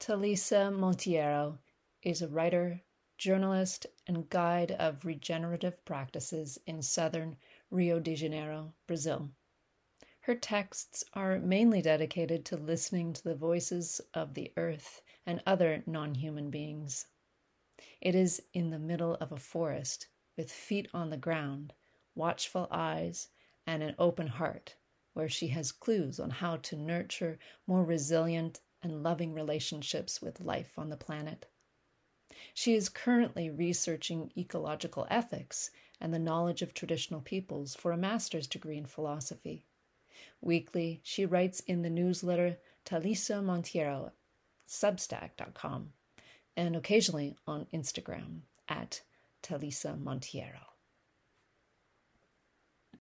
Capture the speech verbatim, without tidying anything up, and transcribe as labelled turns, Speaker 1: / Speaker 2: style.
Speaker 1: Talisa Monteiro is a writer, journalist, and guide of regenerative practices in southern Rio de Janeiro, Brazil. Her texts are mainly dedicated to listening to the voices of the earth and other non-human beings. It is in the middle of a forest, with feet on the ground, watchful eyes, and an open heart, where she has clues on how to nurture more resilient and loving relationships with life on the planet. She is currently researching ecological ethics and the knowledge of traditional peoples for a master's degree in philosophy. Weekly, she writes in the newsletter Talisa Monteiro, substack dot com, and occasionally on Instagram at Talisa Monteiro.